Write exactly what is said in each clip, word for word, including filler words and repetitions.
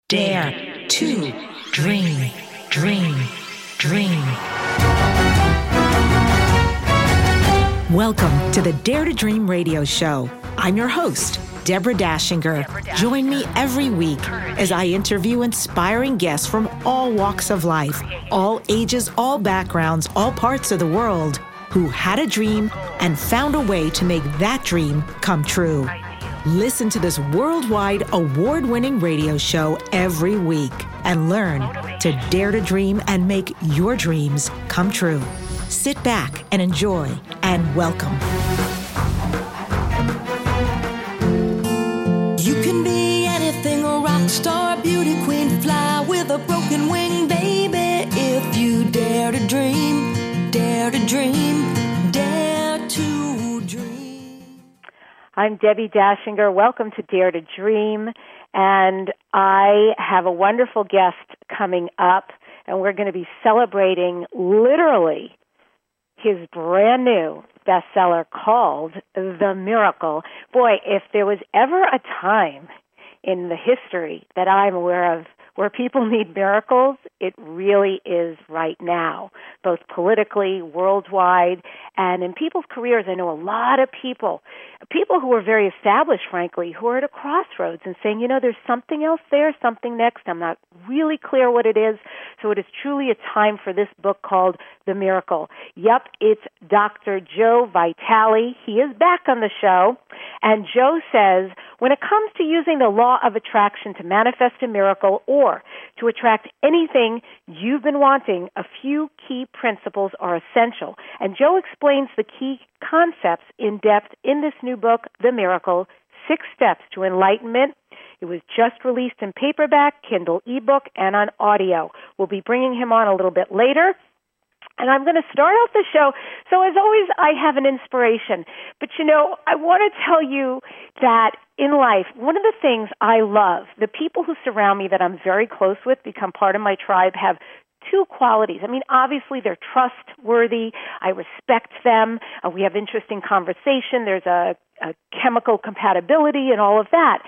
Dare to dream, dream, dream. Welcome to the Dare to Dream radio show. I'm your host, Deborah Dashinger. Join me every week as I interview inspiring guests from all walks of life, all ages, all backgrounds, all parts of the world, who had a dream and found a way to make that dream come true. Listen to this worldwide award-winning radio show every week and learn to dare to dream and make your dreams come true. Sit back and enjoy, and welcome. You can be anything, a rock star, beauty queen, fly with a broken wing, baby. If you dare to dream, dare to dream, dare to dream. I'm Debbie Dashinger. Welcome to Dare to Dream. And I have a wonderful guest coming up, and we're going to be celebrating literally his brand new bestseller called The Miracle. Boy, if there was ever a time in the history that I'm aware of where people need miracles, it really is right now, both politically, worldwide, and in people's careers. I know a lot of people, people who are very established, frankly, who are at a crossroads and saying, you know, there's something else there, something next. I'm not really clear what it is. So it is truly a time for this book called The Miracle. Yep, it's Doctor Joe Vitale. He is back on the show. And Joe says, when it comes to using the law of attraction to manifest a miracle or to attract anything you've been wanting, a few key principles are essential. And Joe explains the key concepts in depth in this new book, The Miracle, Six Steps to Enlightenment. It was just released in paperback, Kindle ebook, and on audio. We'll be bringing him on a little bit later. And I'm going to start off the show. So as always, I have an inspiration. But, you know, I want to tell you that in life, one of the things I love, the people who surround me that I'm very close with, become part of my tribe, have two qualities. I mean, obviously, they're trustworthy. I respect them. Uh, we have interesting conversation. There's a, a chemical compatibility and all of that.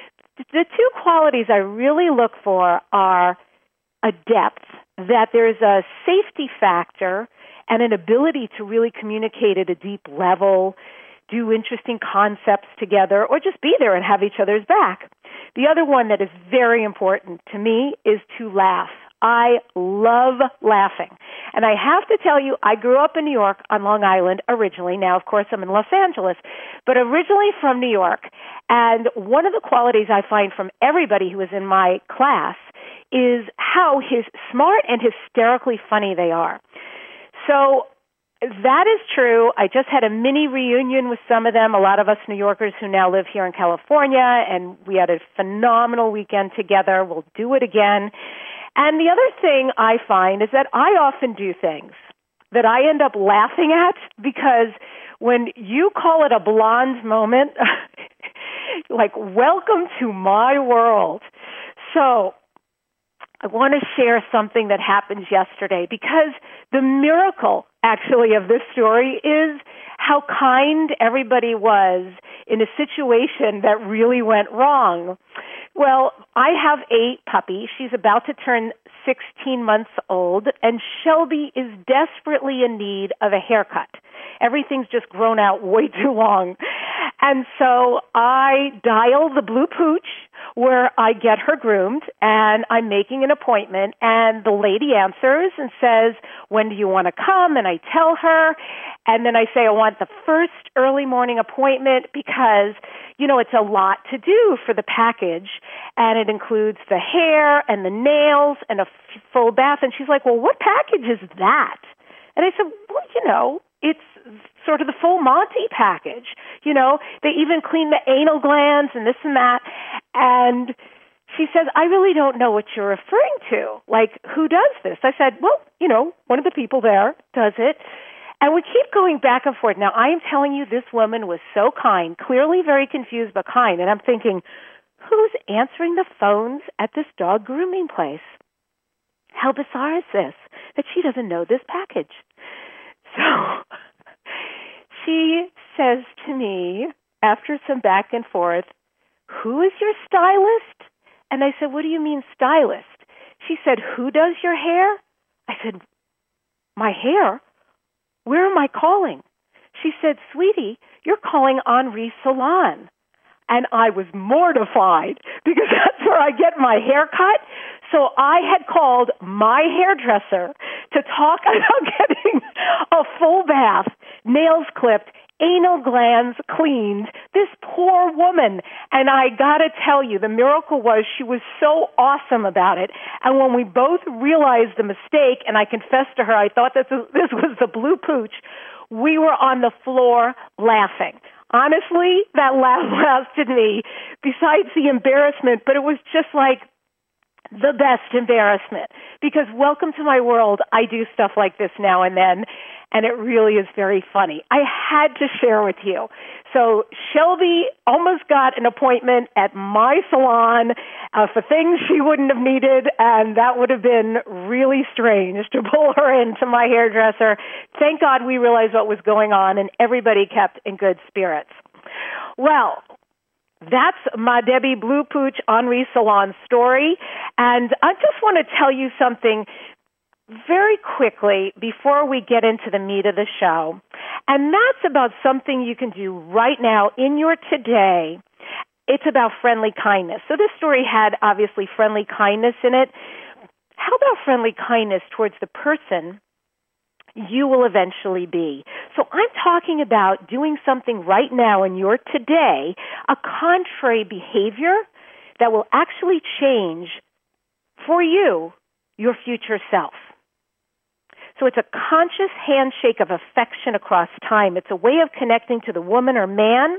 The two qualities I really look for are a depth, that there's a safety factor and an ability to really communicate at a deep level, do interesting concepts together, or just be there and have each other's back. The other one that is very important to me is to laugh. I love laughing. And I have to tell you, I grew up in New York on Long Island originally. Now, of course, I'm in Los Angeles, but originally from New York. And one of the qualities I find from everybody who is in my class is how his smart and hysterically funny they are. So that is true. I just had a mini reunion with some of them, a lot of us New Yorkers who now live here in California, and we had a phenomenal weekend together. We'll do it again. And the other thing I find is that I often do things that I end up laughing at, because when you call it a blonde moment, like, welcome to my world. So I want to share something that happened yesterday, because the miracle, actually, of this story is how kind everybody was in a situation that really went wrong. Well, I have a puppy. She's about to turn sixteen months old, and Shelby is desperately in need of a haircut. Everything's just grown out way too long. And so I dial the Blue Pooch where I get her groomed, and I'm making an appointment, and the lady answers and says, when do you want to come? And I tell her, and then I say I want the first early morning appointment because, you know, it's a lot to do for the package, and it includes the hair and the nails and a f- full bath. And she's like, well, what package is that? And I said, well, you know, it's sort of the full Monty package. You know, they even clean the anal glands and this and that. And she says, I really don't know what you're referring to. Like, who does this? I said, well, you know, one of the people there does it. And we keep going back and forth. Now, I am telling you, this woman was so kind, clearly very confused but kind. And I'm thinking, who's answering the phones at this dog grooming place? How bizarre is this, that she doesn't know this package? So she says to me, after some back and forth, who is your stylist And I said, what do you mean stylist? She said, who does your hair? I said, my hair? Where am I calling? She said, sweetie, you're calling Henri Salon. And I was mortified because that's where I get my hair cut. So I had called my hairdresser to talk about getting a full bath, nails clipped, anal glands cleaned, this poor woman. And I got to tell you, the miracle was she was so awesome about it. And when we both realized the mistake, and I confessed to her, I thought this was, this was the blue pooch, we were on the floor laughing. Honestly, that laugh lasted me, besides the embarrassment, but it was just like the best embarrassment. Because welcome to my world, I do stuff like this now and then, and it really is very funny. I had to share with you. So Shelby almost got an appointment at my salon uh, for things she wouldn't have needed, and that would have been really strange to pull her into my hairdresser. Thank God we realized what was going on, and everybody kept in good spirits. Well, that's my Debbie Blue Pooch Henri Salon story, and I just want to tell you something very quickly before we get into the meat of the show, and that's about something you can do right now in your today. It's about friendly kindness. So this story had obviously friendly kindness in it. How about friendly kindness towards the person you will eventually be? So I'm talking about doing something right now in your today, a contrary behavior that will actually change for you your future self. So it's a conscious handshake of affection across time. It's a way of connecting to the woman or man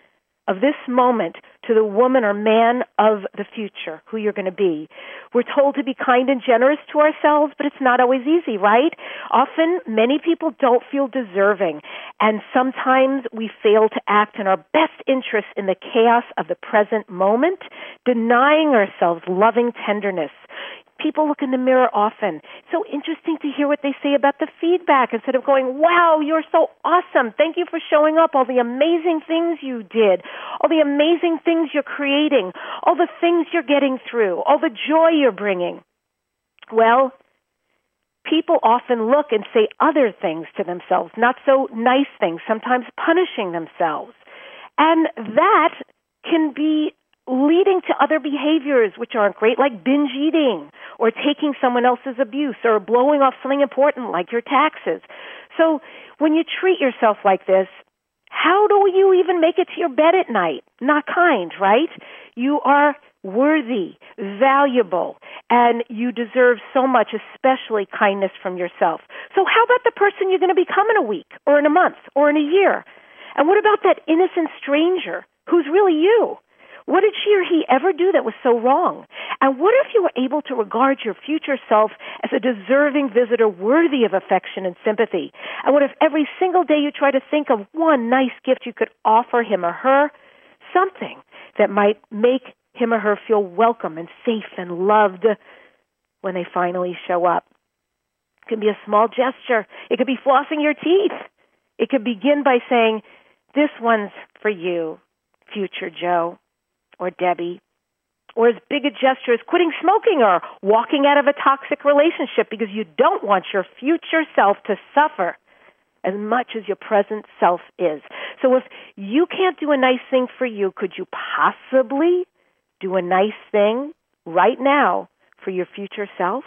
of this moment, to the woman or man of the future, who you're going to be. We're told to be kind and generous to ourselves, but it's not always easy, right? Often, many people don't feel deserving, and sometimes we fail to act in our best interest in the chaos of the present moment, denying ourselves loving tenderness. People look in the mirror often. It's so interesting to hear what they say about the feedback instead of going, wow, you're so awesome. Thank you for showing up. All the amazing things you did, all the amazing things you're creating, all the things you're getting through, all the joy you're bringing. Well, people often look and say other things to themselves, not so nice things, sometimes punishing themselves. And that can be leading to other behaviors which aren't great, like binge eating or taking someone else's abuse or blowing off something important like your taxes. So when you treat yourself like this, how do you even make it to your bed at night? Not kind, right? You are worthy, valuable, and you deserve so much, especially kindness from yourself. So how about the person you're going to become in a week or in a month or in a year? And what about that innocent stranger who's really you? What did she or he ever do that was so wrong? And what if you were able to regard your future self as a deserving visitor worthy of affection and sympathy? And what if every single day you try to think of one nice gift you could offer him or her, something that might make him or her feel welcome and safe and loved when they finally show up? It could be a small gesture. It could be flossing your teeth. It could begin by saying, this one's for you, future Joe or Debbie, or as big a gesture as quitting smoking or walking out of a toxic relationship because you don't want your future self to suffer as much as your present self is. So if you can't do a nice thing for you, could you possibly do a nice thing right now for your future self?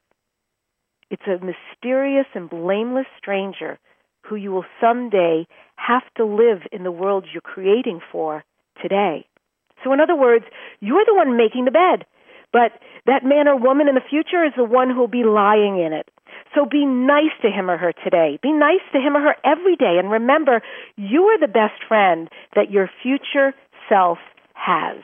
It's a mysterious and blameless stranger who you will someday have to live in the world you're creating for today. So in other words, you're the one making the bed, but that man or woman in the future is the one who'll be lying in it. So be nice to him or her today. Be nice to him or her every day. And remember, you are the best friend that your future self has.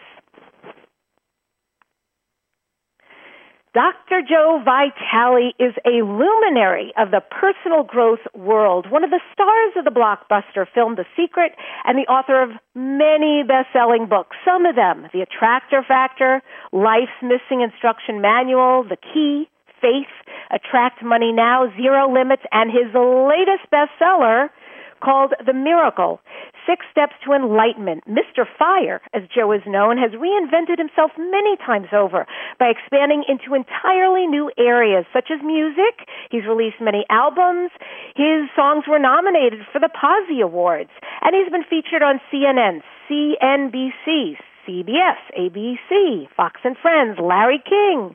Doctor Joe Vitale is a luminary of the personal growth world, one of the stars of the blockbuster film The Secret, and the author of many best-selling books. Some of them, The Attractor Factor, Life's Missing Instruction Manual, The Key, Faith, Attract Money Now, Zero Limits, and his latest bestseller, called The Miracle, Six Steps to Enlightenment. Mister Fire, as Joe is known, has reinvented himself many times over by expanding into entirely new areas, such as music. He's released many albums. His songs were nominated for the Posy Awards, and he's been featured on C N N, C N B C, C B S, A B C, Fox and Friends, Larry King,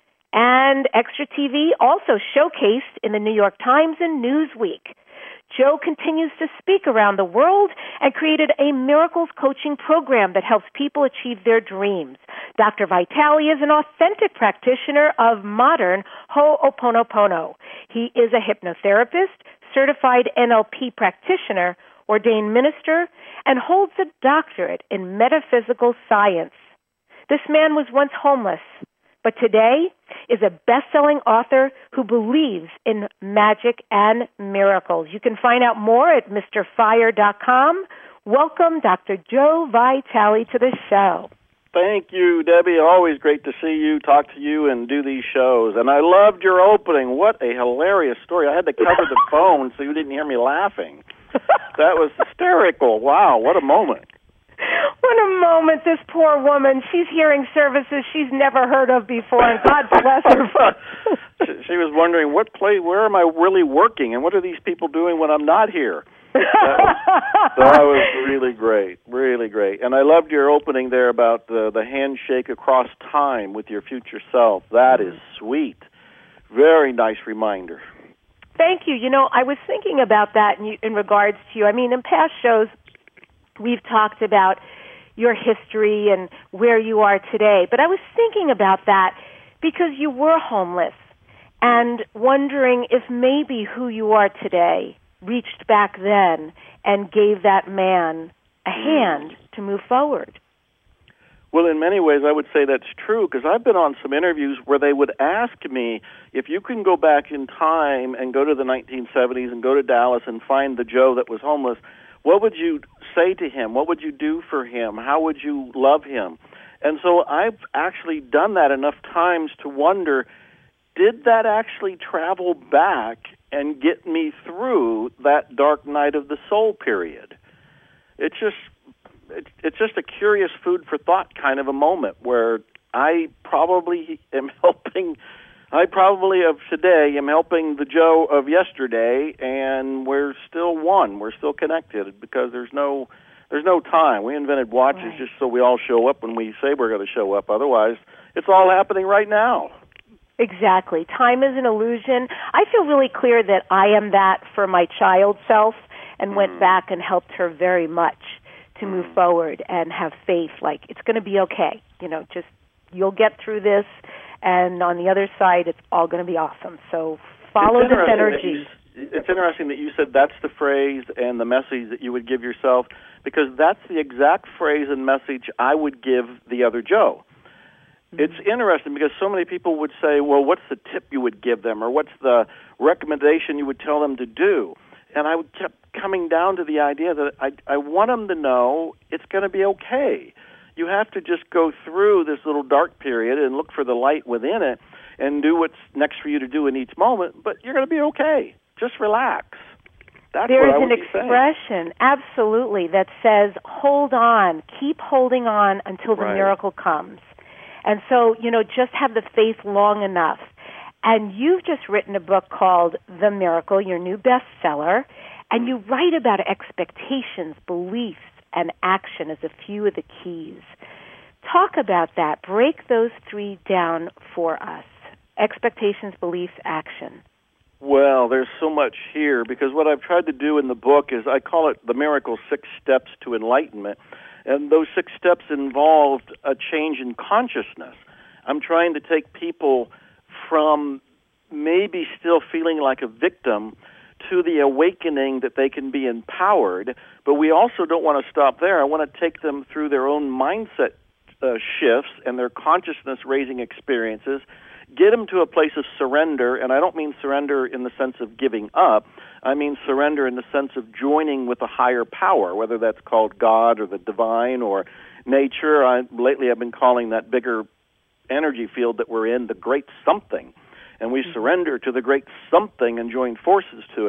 and Extra T V, also showcased in the New York Times and Newsweek. Joe continues to speak around the world and created a miracles coaching program that helps people achieve their dreams. Doctor Vitale is an authentic practitioner of modern Ho'oponopono. He is a hypnotherapist, certified N L P practitioner, ordained minister, and holds a doctorate in metaphysical science. This man was once homeless, but today is a best-selling author who believes in magic and miracles. You can find out more at Mr Fire dot com. Welcome, Doctor Joe Vitale, to the show. Thank you, Debbie. Always great to see you, talk to you, and do these shows. And I loved your opening. What a hilarious story. I had to cover the phone so you didn't hear me laughing. That was hysterical. Wow, what a moment. What a moment. This poor woman, she's hearing services she's never heard of before, and God bless her. she, she was wondering, what play, where am I really working, and what are these people doing when I'm not here? That was, that was really great, really great. And I loved your opening there about the, the handshake across time with your future self. That is sweet. Very nice reminder. Thank you. You know, I was thinking about that in, in regards to you. I mean, in past shows, we've talked about your history and where you are today. But I was thinking about that because you were homeless and wondering if maybe who you are today reached back then and gave that man a hand to move forward. Well, in many ways, I would say that's true, because I've been on some interviews where they would ask me, if you can go back in time and go to the nineteen seventies and go to Dallas and find the Joe that was homeless, what would you say to him? What would you do for him? How would you love him? And so I've actually done that enough times to wonder, did that actually travel back and get me through that dark night of the soul period? It's just, it's just a curious food for thought kind of a moment where I probably am helping I probably of today am helping the Joe of yesterday, and we're still one. We're still connected because there's no there's no time. We invented watches right. just so we all show up when we say we're going to show up. Otherwise, it's all happening right now. Exactly. Time is an illusion. I feel really clear that I am that for my child self and mm. went back and helped her very much to mm. move forward and have faith, like it's going to be okay. You know, just you'll get through this. And on the other side, it's all going to be awesome. So follow this energy. You, it's interesting that you said that's the phrase and the message that you would give yourself, because that's the exact phrase and message I would give the other Joe. Mm-hmm. It's interesting because so many people would say, well, what's the tip you would give them, or what's the recommendation you would tell them to do? And I kept coming down to the idea that I, I want them to know it's going to be okay. You have to just go through this little dark period and look for the light within it and do what's next for you to do in each moment, but you're going to be okay. Just relax. That's There's what I would an be saying. expression, absolutely, that says, hold on, keep holding on until the right. miracle comes. And so, you know, just have the faith long enough. And you've just written a book called The Miracle, your new bestseller, and you write about expectations, beliefs, and action as a few of the keys. Talk about that. Break those three down for us. Expectations, beliefs, action. Well, there's so much here, because what I've tried to do in the book is I call it The Miracle Six Steps to Enlightenment. And those six steps involved a change in consciousness. I'm trying to take people from maybe still feeling like a victim to the awakening that they can be empowered, but we also don't want to stop there. I want to take them through their own mindset uh, shifts and their consciousness-raising experiences, get them to a place of surrender, and I don't mean surrender in the sense of giving up. I mean surrender in the sense of joining with a higher power, whether that's called God or the divine or nature. I, lately I've been calling that bigger energy field that we're in the great something. And we surrender to the great something and join forces to it.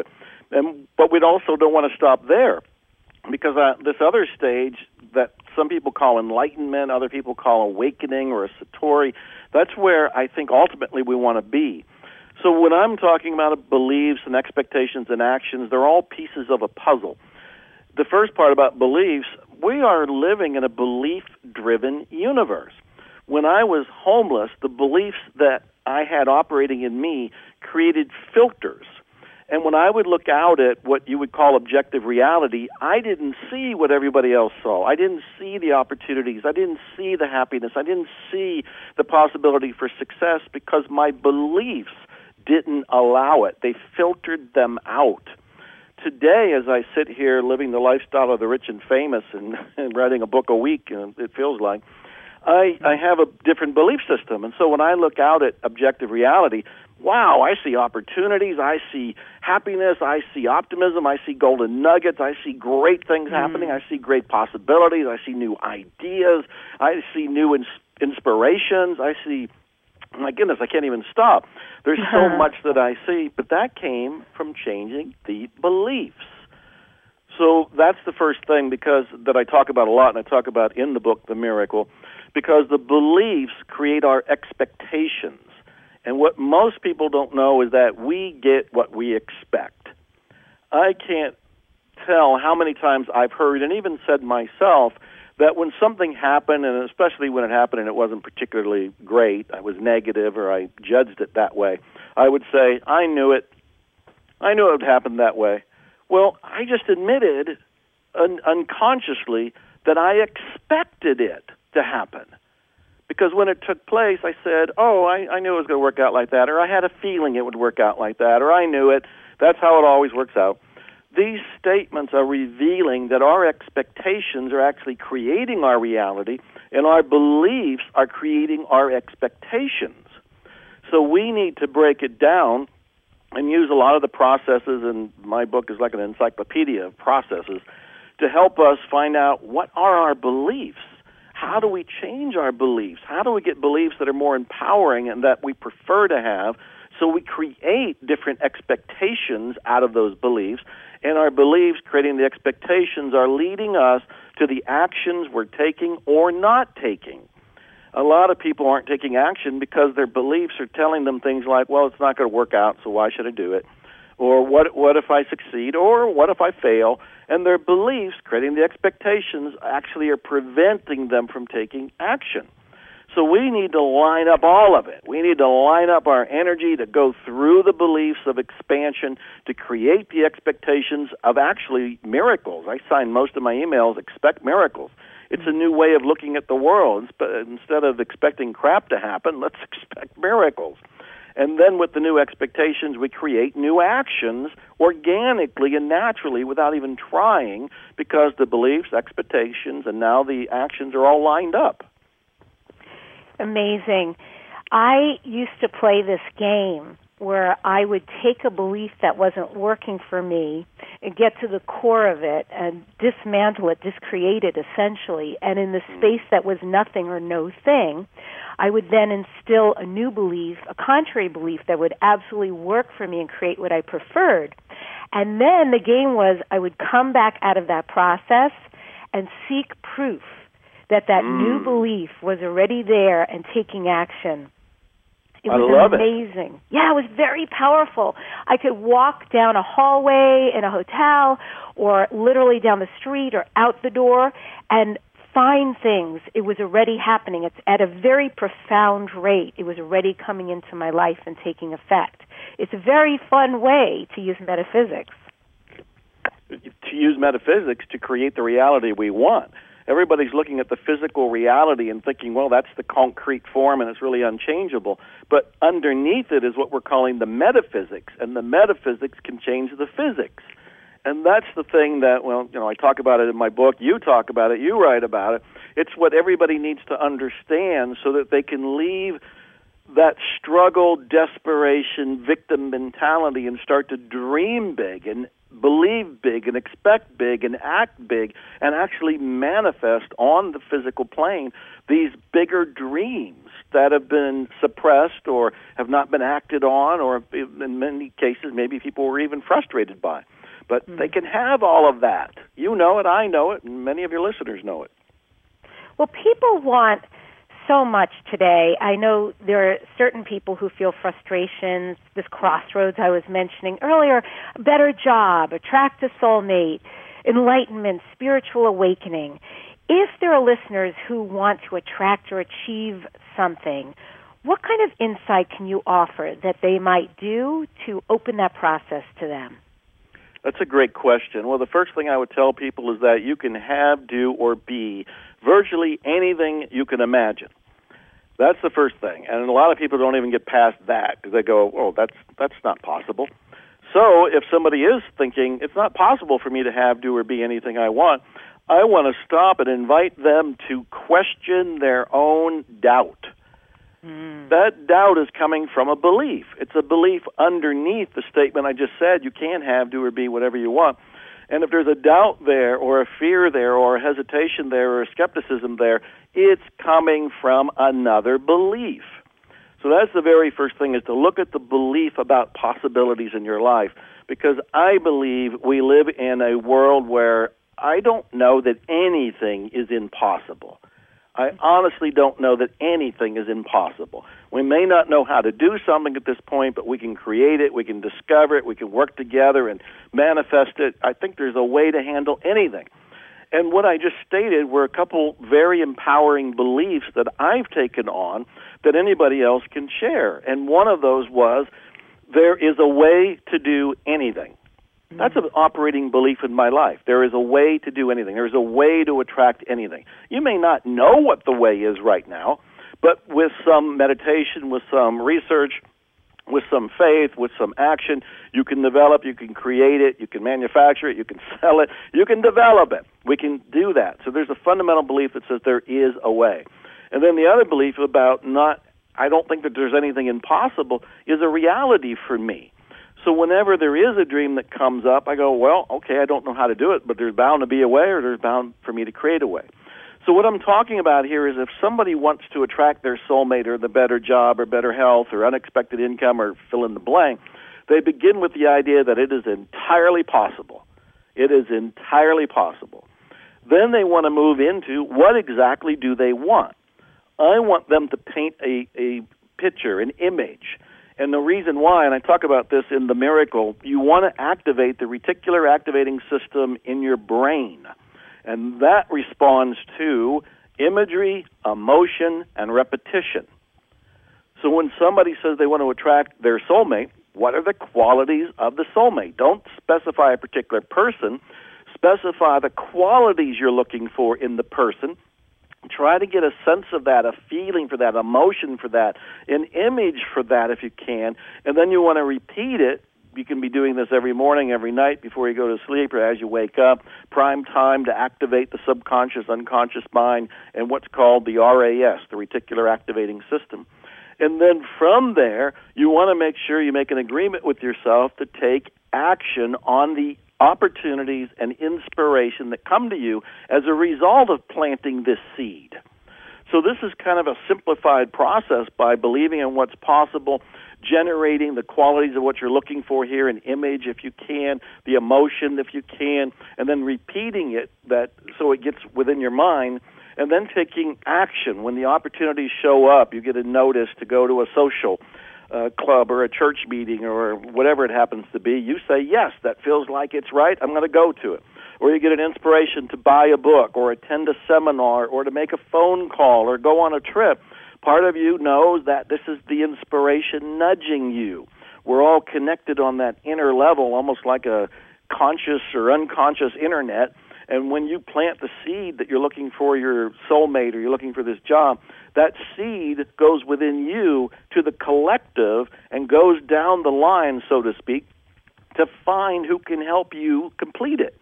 And but we also don't want to stop there, because uh, this other stage that some people call enlightenment, other people call awakening or a satori, that's where I think ultimately we want to be. So when I'm talking about beliefs and expectations and actions, they're all pieces of a puzzle. The first part about beliefs, we are living in a belief-driven universe. When I was homeless, the beliefs that I had operating in me created filters. And when I would look out at what you would call objective reality, I didn't see what everybody else saw. I didn't see the opportunities. I didn't see the happiness. I didn't see the possibility for success because my beliefs didn't allow it. They filtered them out. Today, as I sit here living the lifestyle of the rich and famous and, and writing a book a week, uh, it feels like, I, I have a different belief system. And so when I look out at objective reality, wow, I see opportunities, I see happiness, I see optimism, I see golden nuggets, I see great things mm. happening, I see great possibilities, I see new ideas, I see new ins- inspirations, I see, my goodness, I can't even stop. There's so much that I see, but that came from changing the beliefs. So that's the first thing because that I talk about a lot, and I talk about in the book, The Miracle, because the beliefs create our expectations. And what most people don't know is that we get what we expect. I can't tell how many times I've heard and even said myself that when something happened, and especially when it happened and it wasn't particularly great, I was negative or I judged it that way, I would say, I knew it. I knew it would happen that way. Well, I just admitted un- unconsciously that I expected it to happen. Because when it took place, I said, oh, I, I knew it was going to work out like that, or I had a feeling it would work out like that, or I knew it. That's how it always works out. These statements are revealing that our expectations are actually creating our reality, and our beliefs are creating our expectations. So we need to break it down and use a lot of the processes, and my book is like an encyclopedia of processes, to help us find out what are our beliefs. How do we change our beliefs? How do we get beliefs that are more empowering and that we prefer to have? So we create different expectations out of those beliefs, and our beliefs, creating the expectations, are leading us to the actions we're taking or not taking. A lot of people aren't taking action because their beliefs are telling them things like, well, it's not going to work out, so why should I do it? Or what, what if I succeed? Or what if I fail? And their beliefs, creating the expectations, actually are preventing them from taking action. So we need to line up all of it. We need to line up our energy to go through the beliefs of expansion to create the expectations of actually miracles. I sign most of my emails, expect miracles. It's a new way of looking at the world. Instead of expecting crap to happen, let's expect miracles. And then with the new expectations, we create new actions organically and naturally without even trying, because the beliefs, expectations, and now the actions are all lined up. Amazing. I used to play this game where I would take a belief that wasn't working for me and get to the core of it and dismantle it, discreate it essentially, and in the space that was nothing or no thing, I would then instill a new belief, a contrary belief that would absolutely work for me and create what I preferred. And then the game was I would come back out of that process and seek proof that that mm. new belief was already there and taking action. It was I love amazing. It. Yeah, it was very powerful. I could walk down a hallway in a hotel or literally down the street or out the door and find things. It was already happening. It's at a very profound rate. It was already coming into my life and taking effect. It's a very fun way to use metaphysics. To use metaphysics to create the reality we want. Everybody's looking at the physical reality and thinking, well, that's the concrete form and it's really unchangeable. But underneath it is what we're calling the metaphysics, and the metaphysics can change the physics. And that's the thing that, well, you know, I talk about it in my book, you talk about it, you write about it. It's what everybody needs to understand so that they can leave that struggle, desperation, victim mentality and start to dream big and believe big and expect big and act big and actually manifest on the physical plane these bigger dreams that have been suppressed or have not been acted on, or in many cases maybe people were even frustrated by. But mm. they can have all of that. You know it, I know it, and many of your listeners know it. Well, people want so much today. I know there are certain people who feel frustrations, this crossroads I was mentioning earlier, a better job, attract a soulmate, enlightenment, spiritual awakening. If there are listeners who want to attract or achieve something, what kind of insight can you offer that they might do to open that process to them? That's a great question. Well, the first thing I would tell people is that you can have, do, or be virtually anything you can imagine. That's the first thing. And a lot of people don't even get past that because they go, oh, that's that's not possible. So if somebody is thinking, it's not possible for me to have, do, or be anything I want, I want to stop and invite them to question their own doubt. Mm. That doubt is coming from a belief. It's a belief underneath the statement I just said, you can have, do, or be whatever you want. And if there's a doubt there, or a fear there, or a hesitation there, or a skepticism there, it's coming from another belief. So that's the very first thing, is to look at the belief about possibilities in your life. Because I believe we live in a world where I don't know that anything is impossible. I honestly don't know that anything is impossible. We may not know how to do something at this point, but we can create it, we can discover it, we can work together and manifest it. I think there's a way to handle anything. And what I just stated were a couple very empowering beliefs that I've taken on that anybody else can share. And one of those was, there is a way to do anything. That's an operating belief in my life. There is a way to do anything. There is a way to attract anything. You may not know what the way is right now, but with some meditation, with some research, with some faith, with some action, you can develop, you can create it, you can manufacture it, you can sell it, you can develop it. We can do that. So there's a fundamental belief that says there is a way. And then the other belief about not, I don't think that there's anything impossible, is a reality for me. So whenever there is a dream that comes up, I go, well, okay, I don't know how to do it, but there's bound to be a way, or there's bound for me to create a way. So what I'm talking about here is, if somebody wants to attract their soulmate, or the better job, or better health, or unexpected income, or fill in the blank, they begin with the idea that it is entirely possible. It is entirely possible. Then they want to move into, what exactly do they want? I want them to paint a, a picture, an image. And the reason why, and I talk about this in The Miracle, you want to activate the reticular activating system in your brain. And that responds to imagery, emotion, and repetition. So when somebody says they want to attract their soulmate, what are the qualities of the soulmate? Don't specify a particular person. Specify the qualities you're looking for in the person. Try to get a sense of that, a feeling for that, emotion for that, an image for that if you can, and then you want to repeat it. You can be doing this every morning, every night before you go to sleep or as you wake up. Prime time to activate the subconscious, unconscious mind, and what's called the R A S, the reticular activating system. And then from there, you want to make sure you make an agreement with yourself to take action on the opportunities and inspiration that come to you as a result of planting this seed. So this is kind of a simplified process by believing in what's possible, generating the qualities of what you're looking for here, an image if you can, the emotion if you can, and then repeating it that so it gets within your mind, and then taking action. When the opportunities show up, you get a notice to go to a social Uh, club or a church meeting or whatever it happens to be, you say, yes, that feels like it's right, I'm going to go to it. Or you get an inspiration to buy a book or attend a seminar or to make a phone call or go on a trip. Part of you knows that this is the inspiration nudging you. We're all connected on that inner level, almost like a conscious or unconscious internet. And when you plant the seed that you're looking for your soulmate or you're looking for this job, that seed goes within you to the collective and goes down the line, so to speak, to find who can help you complete it.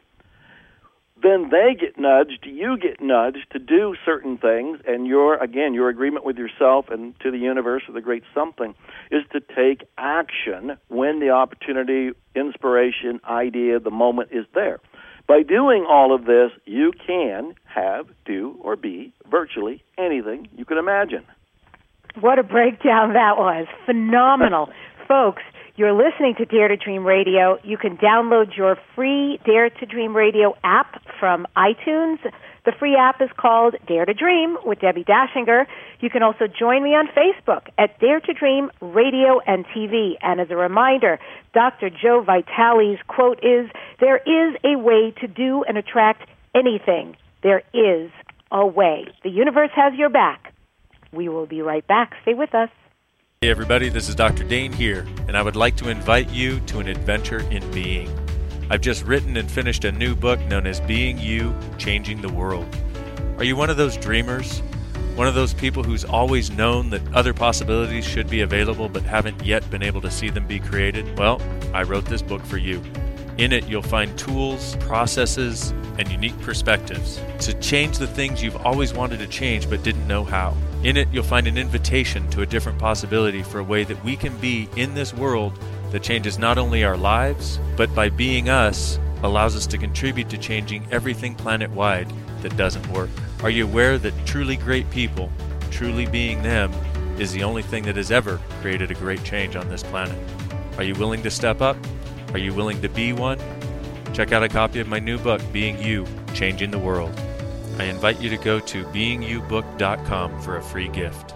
Then they get nudged, you get nudged to do certain things, and your, again, your agreement with yourself and to the universe or the great something is to take action when the opportunity, inspiration, idea, the moment is there. By doing all of this, you can have, do, or be virtually anything you can imagine. What a breakdown that was. Phenomenal. Folks, You're listening to Dare to Dream Radio. You can download your free Dare to Dream Radio app from iTunes. The free app is called Dare to Dream with Debbie Dashinger. You can also join me on Facebook at Dare to Dream Radio and T V. And as a reminder, Doctor Joe Vitale's quote is, "There is a way to do and attract anything. There is a way. The universe has your back." We will be right back. Stay with us. Hey everybody, this is Doctor Dane here, and I would like to invite you to an adventure in being. I've just written and finished a new book known as Being You, Changing the World. Are you one of those dreamers? One of those people who's always known that other possibilities should be available but haven't yet been able to see them be created? Well, I wrote this book for you. In it, you'll find tools, processes, and unique perspectives to change the things you've always wanted to change but didn't know how. In it, you'll find an invitation to a different possibility for a way that we can be in this world that changes not only our lives, but by being us, allows us to contribute to changing everything planet-wide that doesn't work. Are you aware that truly great people, truly being them, is the only thing that has ever created a great change on this planet? Are you willing to step up? Are you willing to be one? Check out a copy of my new book, Being You, Changing the World. I invite you to go to being you book dot com for a free gift.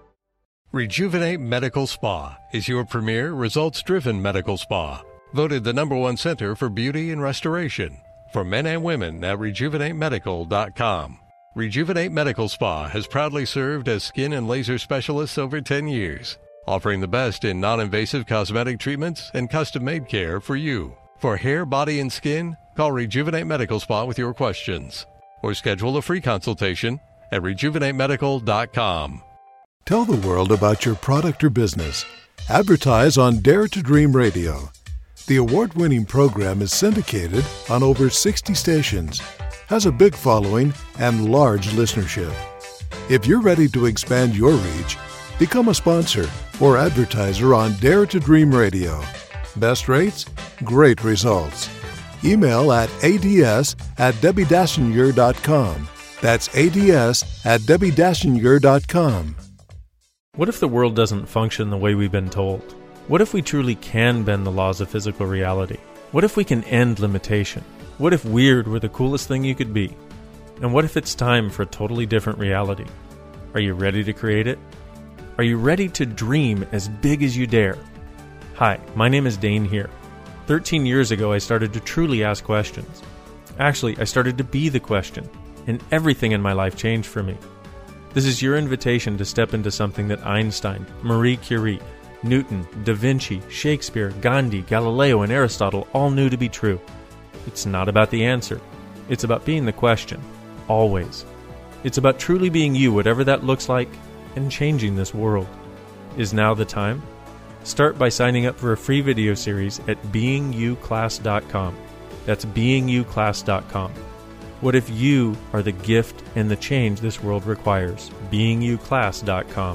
Rejuvenate Medical Spa is your premier results-driven medical spa. Voted the number one center for beauty and restoration for men and women at rejuvenate medical dot com. Rejuvenate Medical Spa has proudly served as skin and laser specialists over ten years, offering the best in non-invasive cosmetic treatments and custom-made care for you. For hair, body, and skin, call Rejuvenate Medical Spa with your questions or schedule a free consultation at rejuvenate medical dot com. Tell the world about your product or business. Advertise on Dare to Dream Radio. The award-winning program is syndicated on over sixty stations, has a big following, and large listenership. If you're ready to expand your reach, become a sponsor or advertiser on Dare to Dream Radio. Best rates, great results. Email at ads at debbie dashinger dot com. That's ads at debbie dashinger dot com. What if the world doesn't function the way we've been told? What if we truly can bend the laws of physical reality? What if we can end limitation? What if weird were the coolest thing you could be? And what if it's time for a totally different reality? Are you ready to create it? Are you ready to dream as big as you dare? Hi, my name is Dane here. thirteen years ago, I started to truly ask questions. Actually, I started to be the question, and everything in my life changed for me. This is your invitation to step into something that Einstein, Marie Curie, Newton, Da Vinci, Shakespeare, Gandhi, Galileo, and Aristotle all knew to be true. It's not about the answer. It's about being the question, always. It's about truly being you, whatever that looks like, and changing this world. Is now the time? Start by signing up for a free video series at being you class dot com. That's being you class dot com. What if you are the gift and the change this world requires? being you class dot com.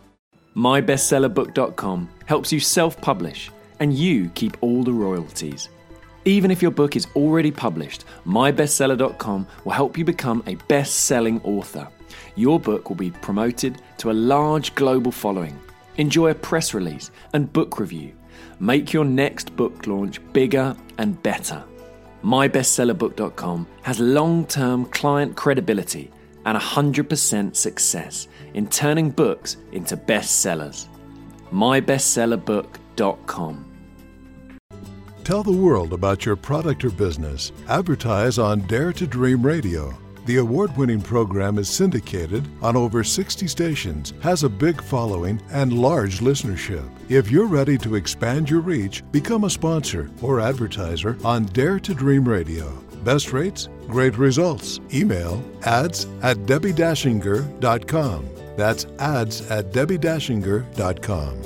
my bestseller book dot com helps you self-publish, and you keep all the royalties. Even if your book is already published, my bestseller dot com will help you become a best-selling author. Your book will be promoted to a large global following. Enjoy a press release and book review. Make your next book launch bigger and better. my bestseller book dot com has long-term client credibility and one hundred percent success in turning books into bestsellers. my bestseller book dot com. Tell the world about your product or business. Advertise on Dare to Dream Radio. The award-winning program is syndicated on over sixty stations, has a big following, and large listenership. If you're ready to expand your reach, become a sponsor or advertiser on Dare to Dream Radio. Best rates, great results. Email ads at debbie dashinger dot com. That's ads at debbie dashinger dot com.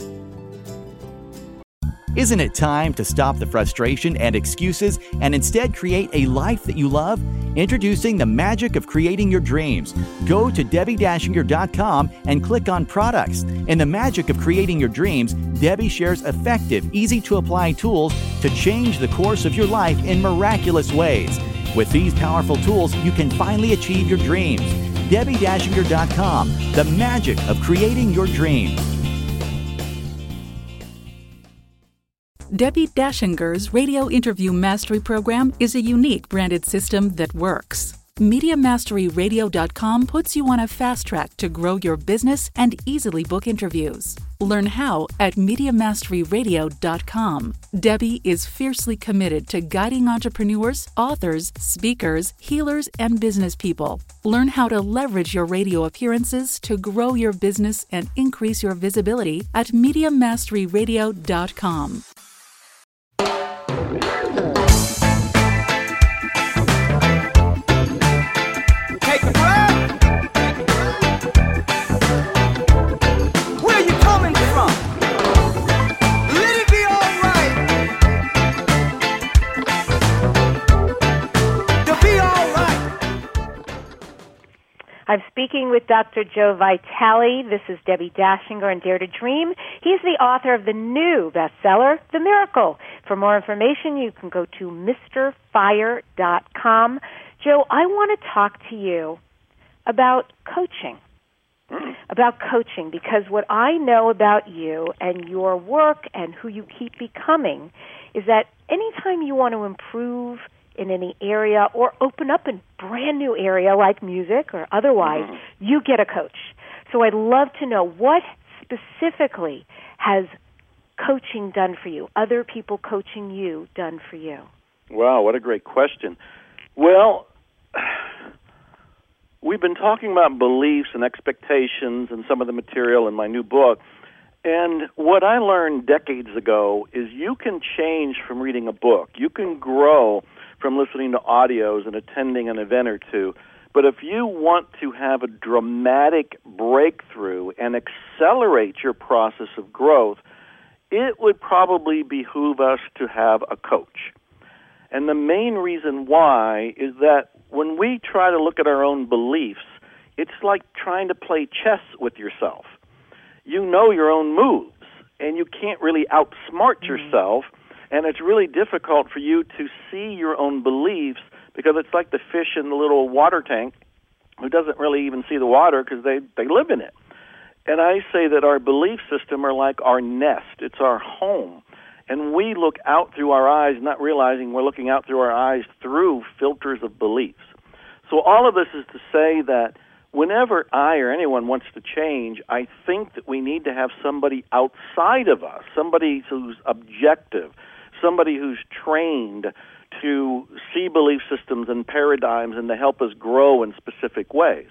Isn't it time to stop the frustration and excuses and instead create a life that you love? Introducing the magic of creating your dreams. Go to debbie dashinger dot com and click on products. In the magic of creating your dreams, Debbie shares effective, easy-to-apply tools to change the course of your life in miraculous ways. With these powerful tools, you can finally achieve your dreams. debbie dashinger dot com, the magic of creating your dreams. Debbie Dashinger's Radio Interview Mastery Program is a unique branded system that works. Media Mastery Radio dot com puts you on a fast track to grow your business and easily book interviews. Learn how at Media Mastery Radio dot com. Debbie is fiercely committed to guiding entrepreneurs, authors, speakers, healers, and business people. Learn how to leverage your radio appearances to grow your business and increase your visibility at Media Mastery Radio dot com. I'm speaking with Doctor Joe Vitale. This is Debbie Dashinger and Dare to Dream. He's the author of the new bestseller, The Miracle. For more information, you can go to Mister Fire dot com. Joe, I want to talk to you about coaching, about coaching, because what I know about you and your work and who you keep becoming is that anytime you want to improve in any area or open up a brand new area like music or otherwise, mm-hmm. you get a coach. So I'd love to know, what specifically has coaching done for you, other people coaching you done for you? Wow, what a great question. Well, we've been talking about beliefs and expectations and some of the material in my new book. And what I learned decades ago is you can change from reading a book. You can grow from listening to audios and attending an event or two. But if you want to have a dramatic breakthrough and accelerate your process of growth, it would probably behoove us to have a coach. And the main reason why is that when we try to look at our own beliefs, it's like trying to play chess with yourself. You know your own moves, and you can't really outsmart mm-hmm. yourself. And it's really difficult for you to see your own beliefs because it's like the fish in the little water tank who doesn't really even see the water because they, they live in it. And I say that our belief system are like our nest. It's our home. And we look out through our eyes, not realizing we're looking out through our eyes through filters of beliefs. So all of this is to say that whenever I or anyone wants to change, I think that we need to have somebody outside of us, somebody who's objective, somebody who's trained to see belief systems and paradigms and to help us grow in specific ways.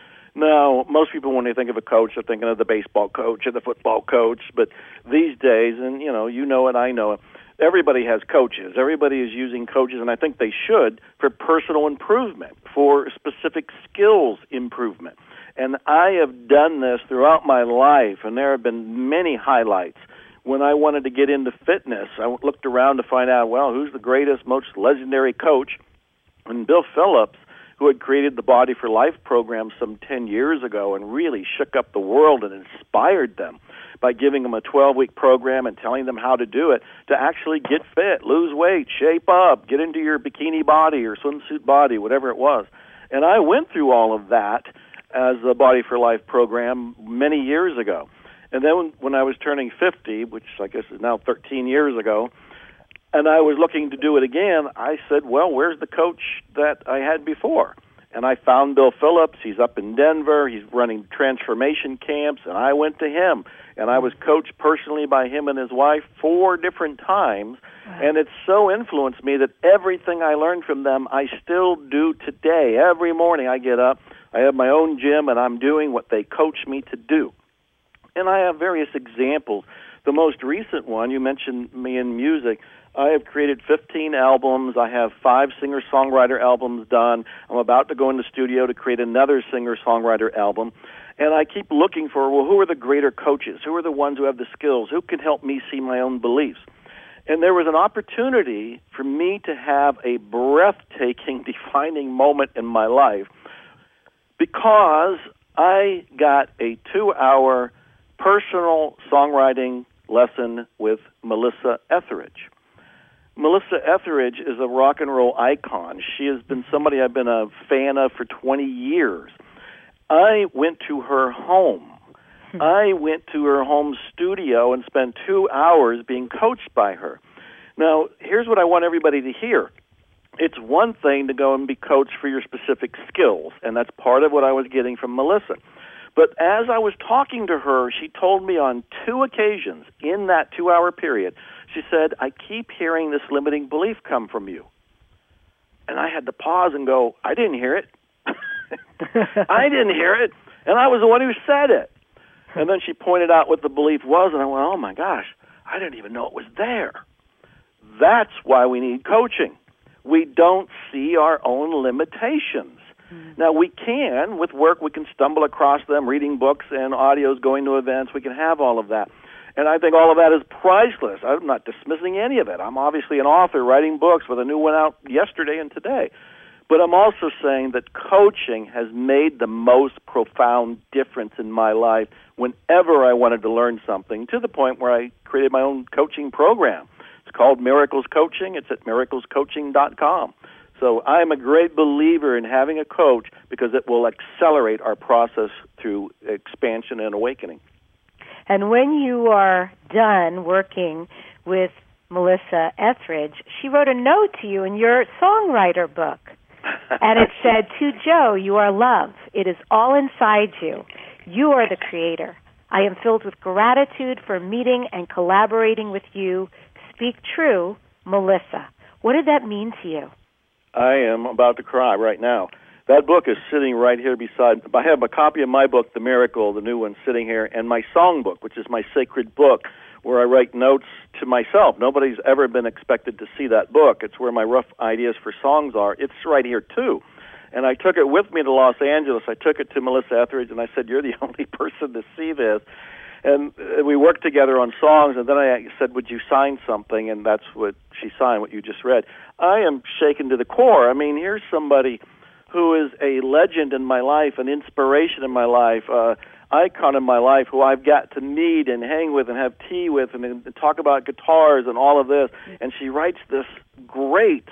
Now, most people, when they think of a coach, they're thinking of the baseball coach or the football coach, but these days, and you know, you know it, I know it, everybody has coaches. Everybody is using coaches, and I think they should, for personal improvement, for specific skills improvement. And I have done this throughout my life, and there have been many highlights. When I wanted to get into fitness, I looked around to find out, well, who's the greatest, most legendary coach? And Bill Phillips, who had created the Body for Life program some ten years ago and really shook up the world and inspired them by giving them a twelve-week program and telling them how to do it, to actually get fit, lose weight, shape up, get into your bikini body or swimsuit body, whatever it was. And I went through all of that as a Body for Life program many years ago. And then when I was turning fifty, which I guess is now thirteen years ago, and I was looking to do it again, I said, well, where's the coach that I had before? And I found Bill Phillips. He's up in Denver. He's running transformation camps, and I went to him. And I was coached personally by him and his wife four different times. Wow. And it so influenced me that everything I learned from them, I still do today. Every morning I get up, I have my own gym, and I'm doing what they coach me to do. And I have various examples. The most recent one, you mentioned me in music. I have created fifteen albums. I have five singer-songwriter albums done. I'm about to go in the studio to create another singer-songwriter album. And I keep looking for, well, who are the greater coaches? Who are the ones who have the skills? Who can help me see my own beliefs? And there was an opportunity for me to have a breathtaking, defining moment in my life because I got a two-hour personal songwriting lesson with Melissa Etheridge. Melissa Etheridge is a rock and roll icon. She has been somebody I've been a fan of for twenty years. I went to her home. I went to her home studio and spent two hours being coached by her. Now, here's what I want everybody to hear. It's one thing to go and be coached for your specific skills, and that's part of what I was getting from Melissa. But as I was talking to her, she told me on two occasions in that two-hour period, she said, I keep hearing this limiting belief come from you. And I had to pause and go, I didn't hear it. I didn't hear it, and I was the one who said it. And then she pointed out what the belief was, and I went, oh, my gosh, I didn't even know it was there. That's why we need coaching. We don't see our own limitations. Mm. Now, we can, with work, we can stumble across them, reading books and audios, going to events. We can have all of that. And I think all of that is priceless. I'm not dismissing any of it. I'm obviously an author writing books with a new one out yesterday and today. But I'm also saying that coaching has made the most profound difference in my life whenever I wanted to learn something, to the point where I created my own coaching program. It's called Miracles Coaching. It's at miracles coaching dot com. So I'm a great believer in having a coach because it will accelerate our process through expansion and awakening. And when you are done working with Melissa Etheridge, she wrote a note to you in your songwriter book. And it said, to Joe, you are love. It is all inside you. You are the creator. I am filled with gratitude for meeting and collaborating with you. Speak true, Melissa. What did that mean to you? I am about to cry right now. That book is sitting right here beside. I have a copy of my book, The Miracle, the new one, sitting here, and my songbook, which is my sacred book, where I write notes to myself. Nobody's ever been expected to see that book. It's where my rough ideas for songs are. It's right here, too. And I took it with me to Los Angeles. I took it to Melissa Etheridge, and I said, you're the only person to see this. And we worked together on songs, and then I said, would you sign something? And that's what she signed, what you just read. I am shaken to the core. I mean, here's somebody who is a legend in my life, an inspiration in my life, uh, icon in my life, who I've got to meet and hang with and have tea with and, and talk about guitars and all of this. And she writes this great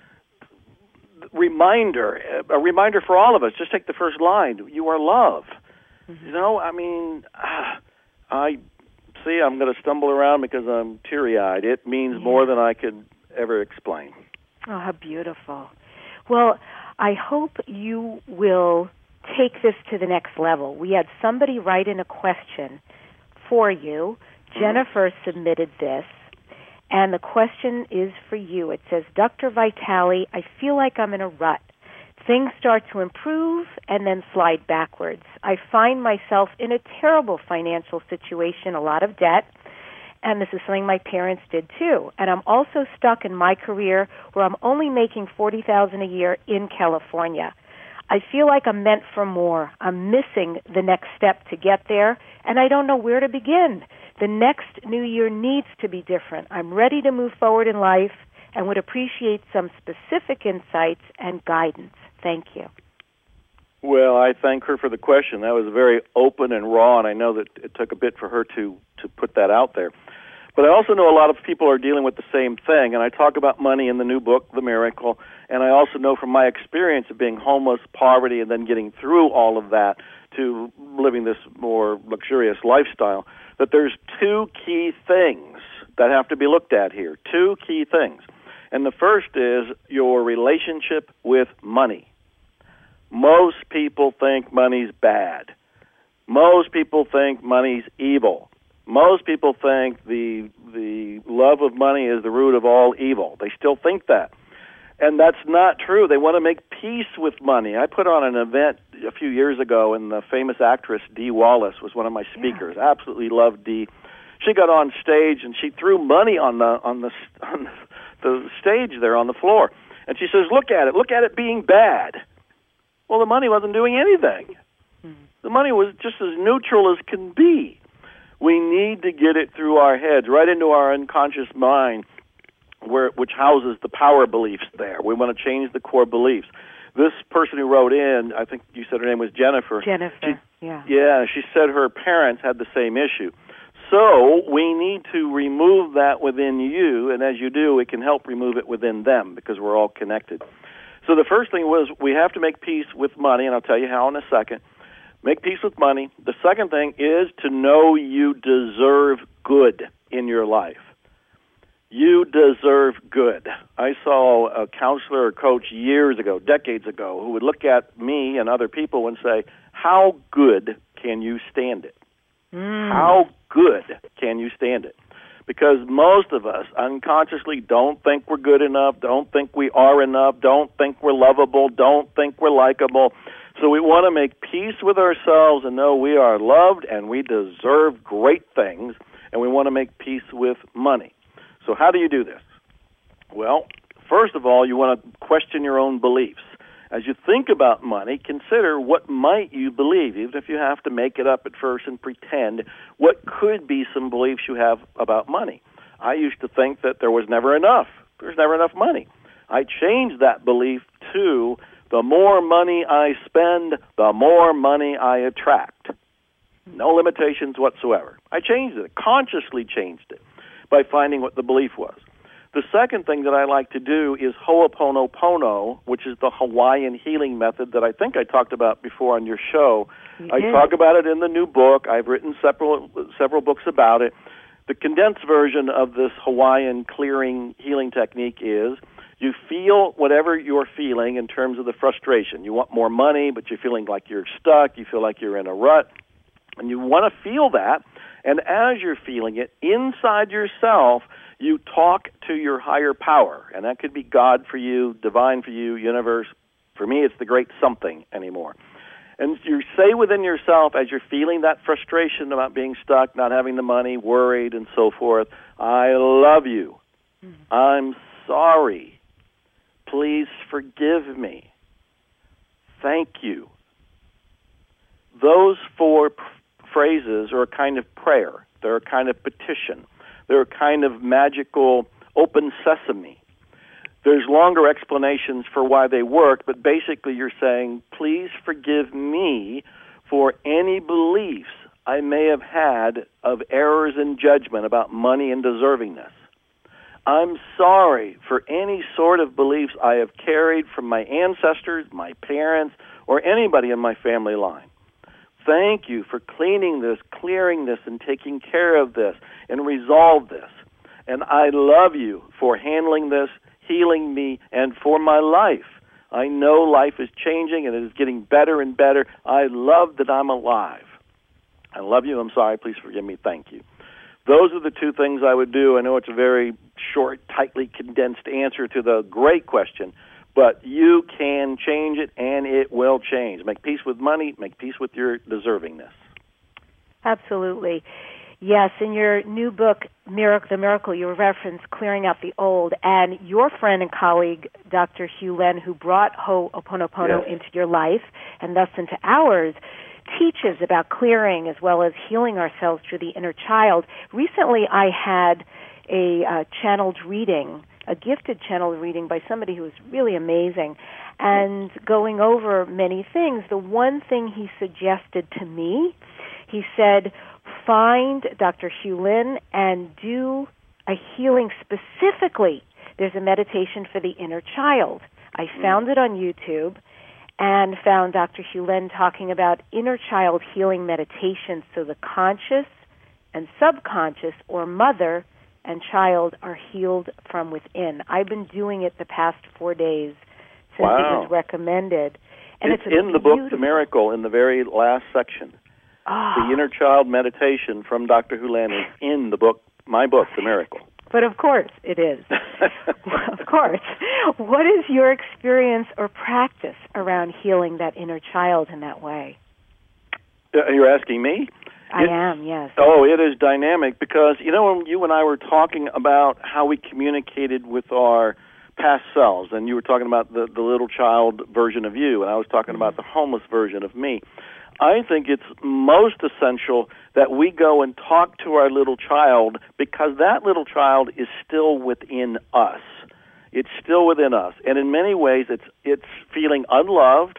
reminder, a reminder for all of us. Just take the first line. You are love. Mm-hmm. You know, I mean, uh, I see I'm going to stumble around because I'm teary-eyed. It means yeah. more than I could ever explain. Oh, how beautiful. Well, I hope you will take this to the next level. We had somebody write in a question for you. Jennifer submitted this, and the question is for you. It says, Doctor Vitale, I feel like I'm in a rut. Things start to improve and then slide backwards. I find myself in a terrible financial situation, a lot of debt, and this is something my parents did too. And I'm also stuck in my career where I'm only making forty thousand dollars a year in California. I feel like I'm meant for more. I'm missing the next step to get there, and I don't know where to begin. The next new year needs to be different. I'm ready to move forward in life and would appreciate some specific insights and guidance. Thank you. Well, I thank her for the question. That was very open and raw, and I know that it took a bit for her to, to put that out there. But I also know a lot of people are dealing with the same thing, and I talk about money in the new book, The Miracle, and I also know from my experience of being homeless, poverty, and then getting through all of that to living this more luxurious lifestyle, that there's two key things that have to be looked at here, two key things. And the first is your relationship with money. Most people think money's bad. Most people think money's evil. Most people think the the love of money is the root of all evil. They still think that. And that's not true. They want to make peace with money. I put on an event a few years ago, and the famous actress Dee Wallace was one of my speakers. Yeah. Absolutely loved Dee. She got on stage, and she threw money on the on the on the stage there on the floor. And she says, look at it. Look at it being bad. Well, the money wasn't doing anything. Mm-hmm. The money was just as neutral as can be. We need to get it through our heads, right into our unconscious mind, where which houses the power beliefs there. We want to change the core beliefs. This person who wrote in, I think you said her name was Jennifer. Jennifer, she, yeah. Yeah, she said her parents had the same issue. So we need to remove that within you, and as you do, it can help remove it within them because we're all connected. So the first thing was we have to make peace with money, and I'll tell you how in a second. Make peace with money. The second thing is to know you deserve good in your life. You deserve good. I saw a counselor or coach years ago, decades ago, who would look at me and other people and say, how good can you stand it? Mm. How good can you stand it? Because most of us unconsciously don't think we're good enough, don't think we are enough, don't think we're lovable, don't think we're likable. So we want to make peace with ourselves and know we are loved and we deserve great things, and we want to make peace with money. So how do you do this? Well, first of all, you want to question your own beliefs. As you think about money, consider what might you believe, even if you have to make it up at first and pretend. What could be some beliefs you have about money? I used to think that there was never enough. There's never enough money. I changed that belief to the more money I spend, the more money I attract. No limitations whatsoever. I changed it, consciously changed it by finding what the belief was. The second thing that I like to do is Ho'oponopono, which is the Hawaiian healing method that I think I talked about before on your show. You I did. talk about it in the new book. I've written several several books about it. The condensed version of this Hawaiian clearing healing technique is you feel whatever you're feeling in terms of the frustration. You want more money, but you're feeling like you're stuck. You feel like you're in a rut. And you want to feel that. And as you're feeling it, inside yourself, you talk to your higher power, and that could be God for you, divine for you, universe. For me, it's the great something anymore. And you say within yourself, as you're feeling that frustration about being stuck, not having the money, worried, and so forth, I love you. Mm-hmm. I'm sorry. Please forgive me. Thank you. Those four p- phrases are a kind of prayer. They're a kind of petition. They're a kind of magical open sesame. There's longer explanations for why they work, but basically you're saying, please forgive me for any beliefs I may have had of errors in judgment about money and deservingness. I'm sorry for any sort of beliefs I have carried from my ancestors, my parents, or anybody in my family line. Thank you for cleaning this, clearing this, and taking care of this, and resolve this. And I love you for handling this, healing me, and for my life. I know life is changing, and it is getting better and better. I love that I'm alive. I love you. I'm sorry. Please forgive me. Thank you. Those are the two things I would do. I know it's a very short, tightly condensed answer to the great question, but you can change it, and it will change. Make peace with money. Make peace with your deservingness. Absolutely. Yes, in your new book, Miracle, The Miracle, you reference Clearing Out the Old, and your friend and colleague, Doctor Hew Len, who brought Ho'oponopono yes. into your life and thus into ours, teaches about clearing as well as healing ourselves through the inner child. Recently, I had a uh, channeled reading, a gifted channeled reading by somebody who was really amazing, and going over many things. The one thing he suggested to me, he said, find Doctor Hew Len and do a healing specifically. There's a meditation for the inner child. I found it on YouTube and found Doctor Hew Len talking about inner child healing meditations, so the conscious and subconscious, or mother and child, are healed from within. I've been doing it the past four days since wow. it was recommended. And it's, it's in the book, The Miracle, in the very last section. Oh. The inner child meditation from Doctor Hew Len is in the book, my book, The Miracle. But of course it is. Of course. What is your experience or practice around healing that inner child in that way? Uh, you're asking me? I it, am, yes. Oh, it is dynamic because, you know, when you and I were talking about how we communicated with our past selves, and you were talking about the, the little child version of you, and I was talking mm-hmm. about the homeless version of me. I think it's most essential that we go and talk to our little child because that little child is still within us. It's still within us. And in many ways, it's it's feeling unloved,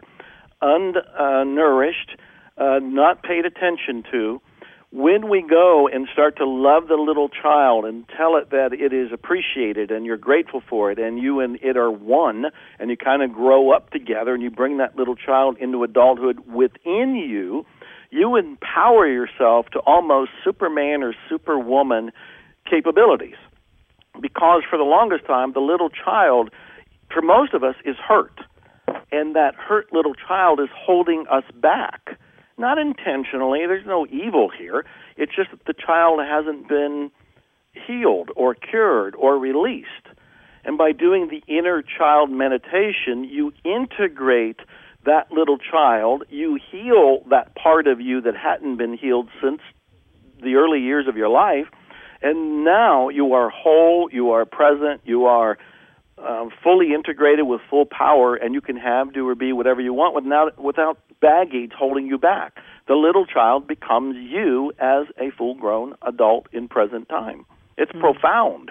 unnourished, uh, not paid attention to. When we go and start to love the little child and tell it that it is appreciated and you're grateful for it and you and it are one and you kind of grow up together and you bring that little child into adulthood within you, you empower yourself to almost Superman or Superwoman capabilities. because for the longest time, the little child, for most of us, is hurt. And that hurt little child is holding us back. Not intentionally. There's no evil here. It's just that the child hasn't been healed or cured or released. And by doing the inner child meditation, you integrate that little child. You heal that part of you that hadn't been healed since the early years of your life. And now you are whole, you are present, you are um, fully integrated with full power, and you can have, do, or be whatever you want without, without baggage holding you back. The little child becomes you as a full-grown adult in present time. It's mm-hmm. profound.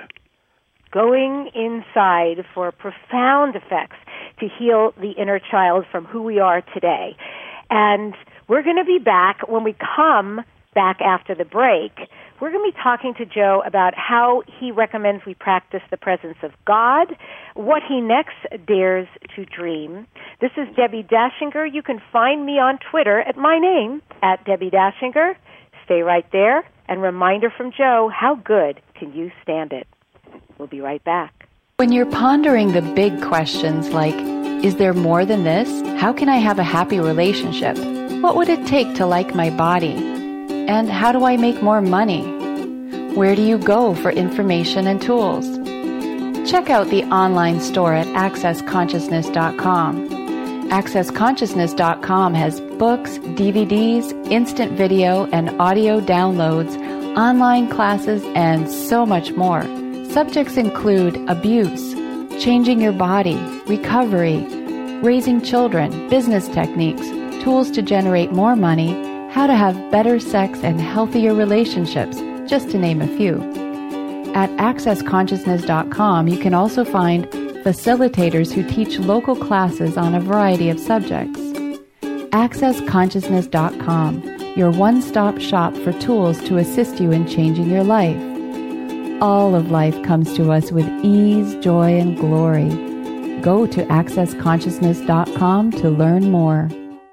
Going inside for profound effects to heal the inner child from who we are today. And we're going to be back when we come back after the break. We're going to be talking to Joe about how he recommends we practice the presence of God, what he next dares to dream. This is Debbie Dachinger. You can find me on Twitter at my name, at Debbie Dachinger. Stay right there. And reminder from Joe, how good can you stand it? We'll be right back. When you're pondering the big questions like, is there more than this? How can I have a happy relationship? What would it take to like my body? And how do I make more money? Where do you go for information and tools? Check out the online store at access consciousness dot com. access consciousness dot com has books, D V Ds, instant video and audio downloads, online classes, and so much more. Subjects include abuse, changing your body, recovery, raising children, business techniques, tools to generate more money, how to have better sex and healthier relationships, just to name a few. At access consciousness dot com, you can also find facilitators who teach local classes on a variety of subjects. access consciousness dot com, your one-stop shop for tools to assist you in changing your life. All of life comes to us with ease, joy, and glory. Go to access consciousness dot com to learn more.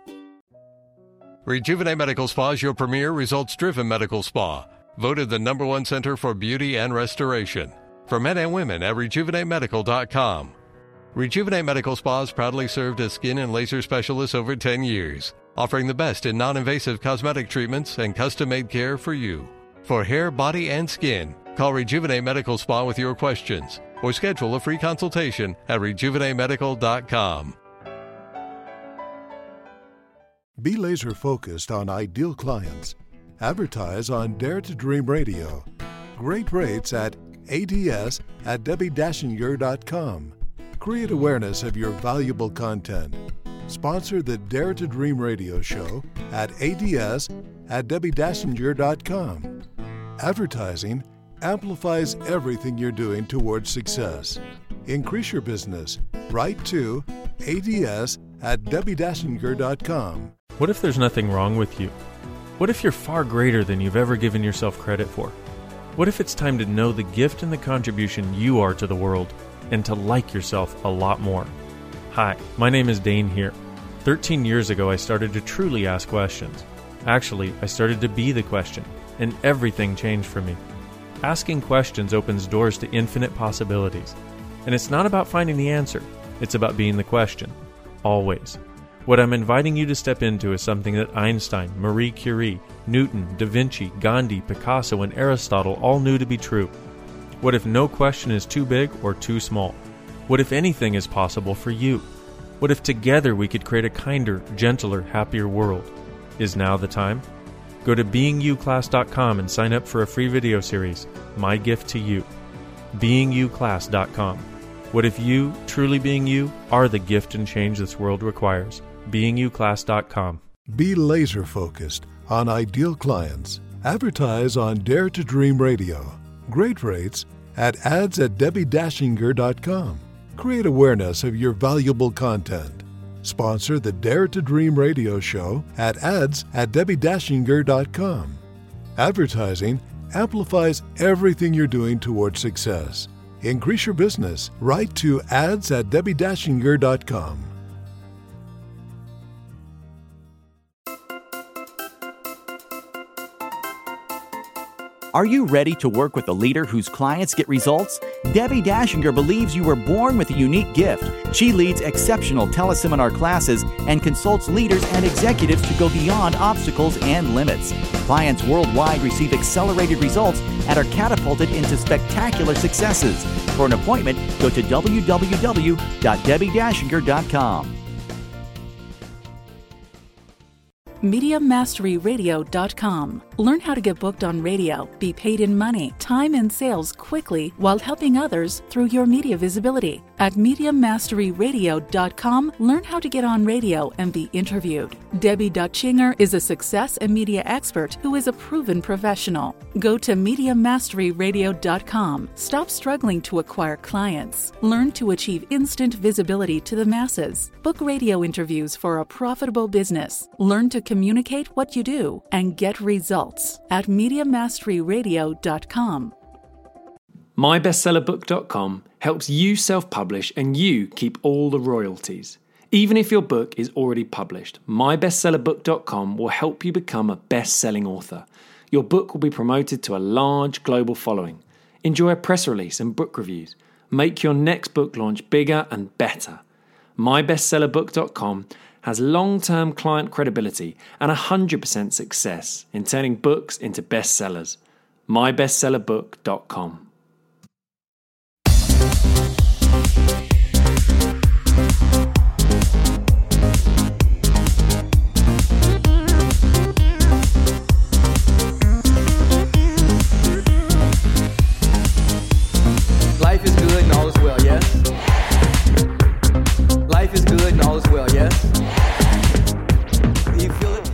Rejuvenate Medical Spa is your premier results-driven medical spa. Voted the number one center for beauty and restoration. For men and women at rejuvenate medical dot com. Rejuvenate Medical Spa has proudly served as skin and laser specialists over ten years, offering the best in non-invasive cosmetic treatments and custom-made care for you. For hair, body, and skin, call Rejuvenate Medical Spa with your questions or schedule a free consultation at rejuvenate medical dot com. Be laser focused on ideal clients. Advertise on Dare to Dream Radio. Great rates at ads at debbie dachinger dot com. Create awareness of your valuable content. Sponsor the Dare to Dream Radio show at ads at debbie dachinger dot com. Advertising amplifies everything you're doing towards success. Increase your business. Write to ads at debbie dachinger dot com. What if there's nothing wrong with you? What if you're far greater than you've ever given yourself credit for? What if it's time to know the gift and the contribution you are to the world and to like yourself a lot more? Hi, my name is Dane here. thirteen years ago, I started to truly ask questions. Actually, I started to be the question, and everything changed for me. Asking questions opens doors to infinite possibilities. And it's not about finding the answer. It's about being the question. Always. What I'm inviting you to step into is something that Einstein, Marie Curie, Newton, Da Vinci, Gandhi, Picasso, and Aristotle all knew to be true. What if no question is too big or too small? What if anything is possible for you? What if together we could create a kinder, gentler, happier world? Is now the time? Go to being you class dot com and sign up for a free video series, My Gift to You. being you class dot com. What if you, truly being you, are the gift and change this world requires? being you class dot com. Be laser focused on ideal clients. Advertise on Dare to Dream Radio. Great rates at ads at debbie dachinger dot com. Create awareness of your valuable content. Sponsor the Dare to Dream Radio show at ads at debbie dachinger dot com. Advertising amplifies everything you're doing towards success. Increase your business. Write to ads at debbie dachinger dot com. Are you ready to work with a leader whose clients get results? Debbie Dashinger believes you were born with a unique gift. She leads exceptional teleseminar classes and consults leaders and executives to go beyond obstacles and limits. Clients worldwide receive accelerated results and are catapulted into spectacular successes. For an appointment, go to w w w dot debbie dashinger dot com. media mastery radio dot com. Learn how to get booked on radio, be paid in money, time, and sales quickly while helping others through your media visibility. At media mastery radio dot com, learn how to get on radio and be interviewed. Debbie Dashinger is a success and media expert who is a proven professional. Go to media mastery radio dot com. Stop struggling to acquire clients. Learn to achieve instant visibility to the masses. Book radio interviews for a profitable business. Learn to communicate what you do and get results at media mastery radio dot com. my bestseller book dot com helps you self-publish and you keep all the royalties. Even if your book is already published, my bestseller book dot com will help you become a best-selling author. Your book will be promoted to a large global following. Enjoy a press release and book reviews. Make your next book launch bigger and better. my bestseller book dot com has long-term client credibility and one hundred percent success in turning books into bestsellers. my bestseller book dot com. Life is good and all is well, yes? Life is good and all is well, yes? Do you feel it?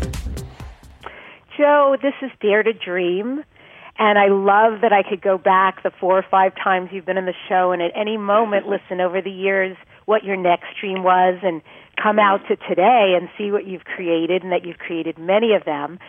Joe, this is Dare to Dream, and I love that I could go back the four or five times you've been in the show and at any moment listen over the years what your next dream was and come out to today and see what you've created and that you've created many of them.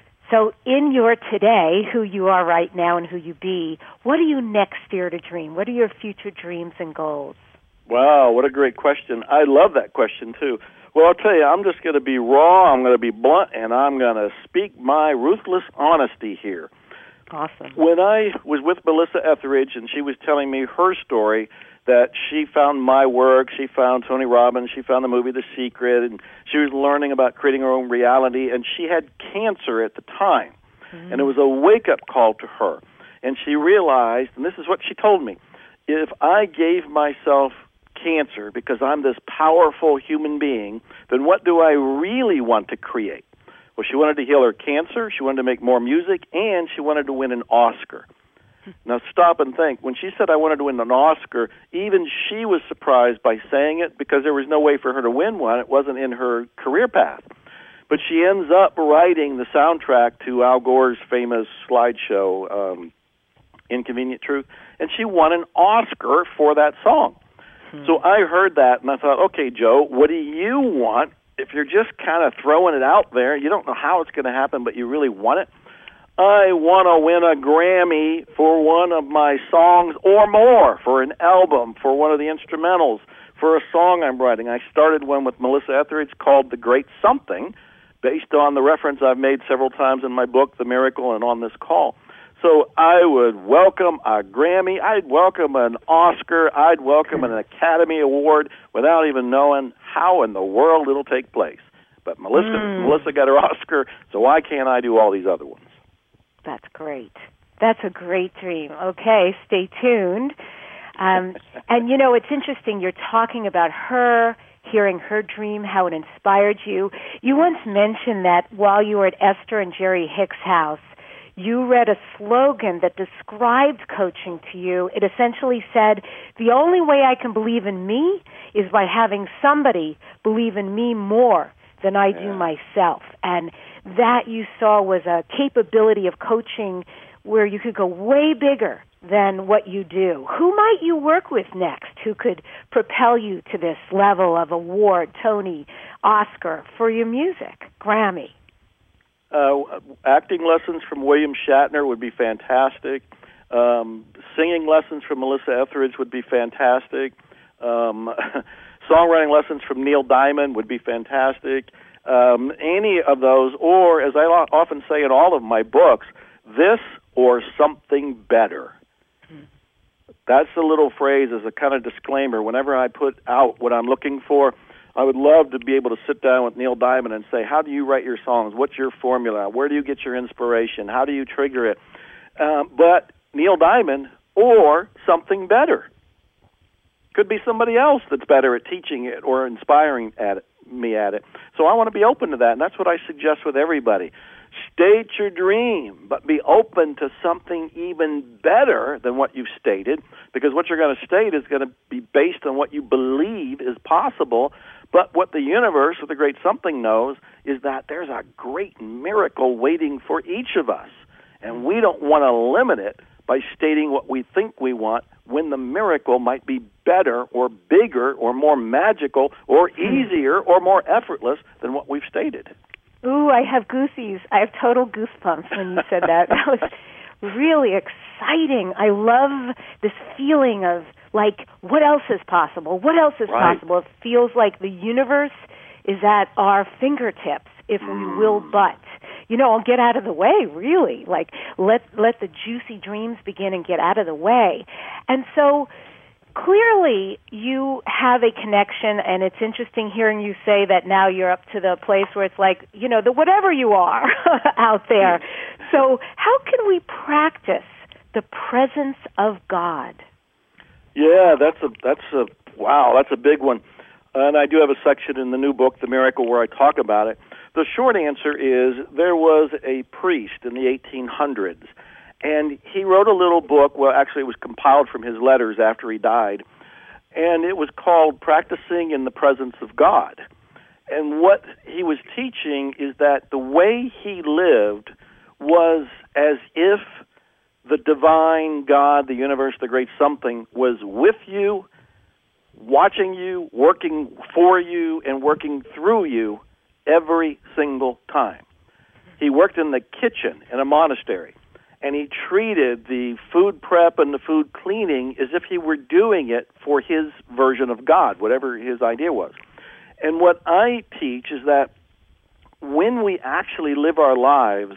So in your today, who you are right now and who you be, what do you next dare to dream? What are your future dreams and goals? Wow, what a great question. I love that question, too. Well, I'll tell you, I'm just going to be raw, I'm going to be blunt, and I'm going to speak my ruthless honesty here. Awesome. When I was with Melissa Etheridge and she was telling me her story, that she found my work, she found Tony Robbins, she found the movie The Secret, and she was learning about creating her own reality, and she had cancer at the time. Mm-hmm. And it was a wake-up call to her. And she realized, and this is what she told me, if I gave myself cancer because I'm this powerful human being, then what do I really want to create? Well, she wanted to heal her cancer, she wanted to make more music, and she wanted to win an Oscar. Now, stop and think. When she said I wanted to win an Oscar, even she was surprised by saying it because there was no way for her to win one. It wasn't in her career path. But she ends up writing the soundtrack to Al Gore's famous slideshow, um, Inconvenient Truth, and she won an Oscar for that song. Hmm. So I heard that, and I thought, okay, Joe, what do you want? If you're just kind of throwing it out there, you don't know how it's going to happen, but you really want it. I want to win a Grammy for one of my songs or more, for an album, for one of the instrumentals, for a song I'm writing. I started one with Melissa Etheridge called The Great Something, based on the reference I've made several times in my book, The Miracle, and on this call. So I would welcome a Grammy, I'd welcome an Oscar, I'd welcome an Academy Award without even knowing how in the world it'll take place. But Melissa, mm. Melissa got her Oscar, so why can't I do all these other ones? That's great. That's a great dream. Okay, stay tuned. Um, and, you know, it's interesting. You're talking about her, hearing her dream, how it inspired you. You once mentioned that while you were at Esther and Jerry Hicks' house, you read a slogan that described coaching to you. It essentially said, the only way I can believe in me is by having somebody believe in me more than I do myself. And that you saw was a capability of coaching where you could go way bigger than what you do. Who might you work with next who could propel you to this level of award, Tony, Oscar, for your music, Grammy? Uh, acting lessons from William Shatner would be fantastic. Um, singing lessons from Melissa Etheridge would be fantastic. Um, songwriting lessons from Neil Diamond would be fantastic. Um, any of those, or as I often say in all of my books, this or something better. That's a little phrase as a kind of disclaimer. Whenever I put out what I'm looking for, I would love to be able to sit down with Neil Diamond and say, how do you write your songs? What's your formula? Where do you get your inspiration? How do you trigger it? Um, but Neil Diamond or something better. Could be somebody else that's better at teaching it or inspiring at it, me at it. So I want to be open to that, and that's what I suggest with everybody. State your dream, but be open to something even better than what you've stated, because what you're going to state is going to be based on what you believe is possible. But what the universe, or the great something, knows is that there's a great miracle waiting for each of us, and we don't want to limit it by stating what we think we want when the miracle might be better or bigger or more magical or easier or more effortless than what we've stated. Ooh, I have goosies. I have total goosebumps when you said that. That was really exciting. I love this feeling of, like, what else is possible? What else is right. possible? It feels like the universe is at our fingertips if we will but. You know, I'll get out of the way, really. Like, let let the juicy dreams begin and get out of the way. And so clearly you have a connection, and it's interesting hearing you say that now you're up to the place where it's like, you know, the whatever you are out there. So how can we practice the presence of God? Yeah, that's a that's a wow, that's a big one. And I do have a section in the new book, The Miracle, where I talk about it. The short answer is there was a priest in the eighteen hundreds, and he wrote a little book. Well, actually, it was compiled from his letters after he died, and it was called Practicing in the Presence of God. And what he was teaching is that the way he lived was as if the divine God, the universe, the great something, was with you, watching you, working for you, and working through you every single time. He worked in the kitchen in a monastery, and he treated the food prep and the food cleaning as if he were doing it for his version of God, whatever his idea was. And what I teach is that when we actually live our lives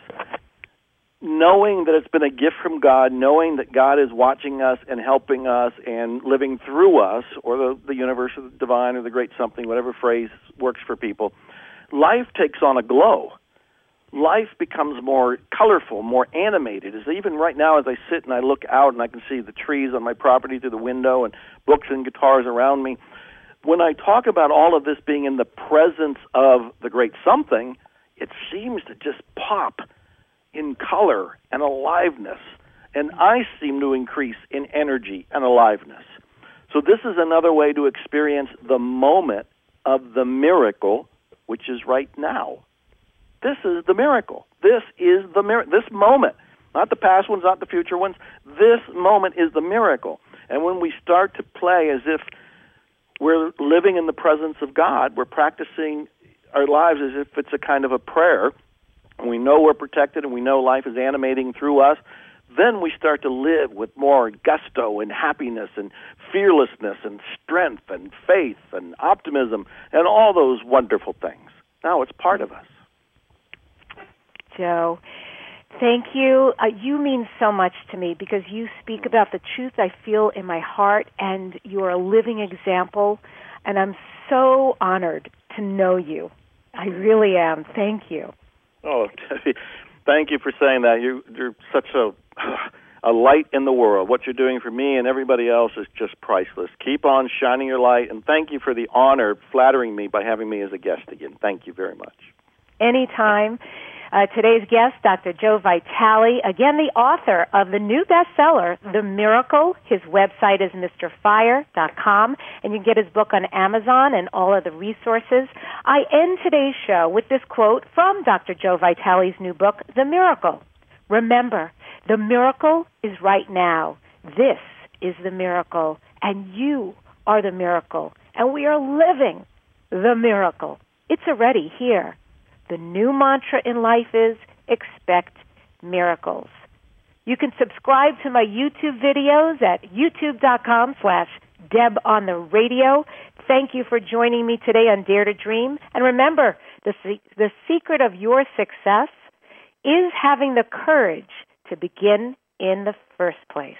knowing that it's been a gift from God, knowing that God is watching us and helping us and living through us, or the, the universe or the divine or the great something, whatever phrase works for people, life takes on a glow. Life becomes more colorful, more animated. As even right now as I sit and I look out and I can see the trees on my property through the window and books and guitars around me, when I talk about all of this being in the presence of the great something, it seems to just pop in color and aliveness, and I seem to increase in energy and aliveness. So this is another way to experience the moment of the miracle, which is right now. This is the miracle. This is the mir- This moment, not the past ones, not the future ones. This moment is the miracle. And when we start to play as if we're living in the presence of God, we're practicing our lives as if it's a kind of a prayer, and we know we're protected and we know life is animating through us, then we start to live with more gusto and happiness and fearlessness and strength and faith and optimism and all those wonderful things. Now it's part of us. Joe, thank you. Uh, you mean so much to me because you speak about the truth I feel in my heart, and you are a living example, and I'm so honored to know you. I really am. Thank you. Oh, thank you for saying that. You, you're such a a light in the world. What you're doing for me and everybody else is just priceless. Keep on shining your light, and thank you for the honor, flattering me by having me as a guest again. Thank you very much. Anytime. Uh, today's guest, Doctor Joe Vitale, again the author of the new bestseller, The Miracle. His website is Mister Fire dot com, and you can get his book on Amazon and all of the resources. I end today's show with this quote from Doctor Joe Vitale's new book, The Miracle. Remember, the miracle is right now. This is the miracle, and you are the miracle, and we are living the miracle. It's already here. The new mantra in life is expect miracles. You can subscribe to my YouTube videos at youtube.com slash Deb on the radio. Thank you for joining me today on Dare to Dream. And remember, the, the secret of your success is having the courage to begin in the first place.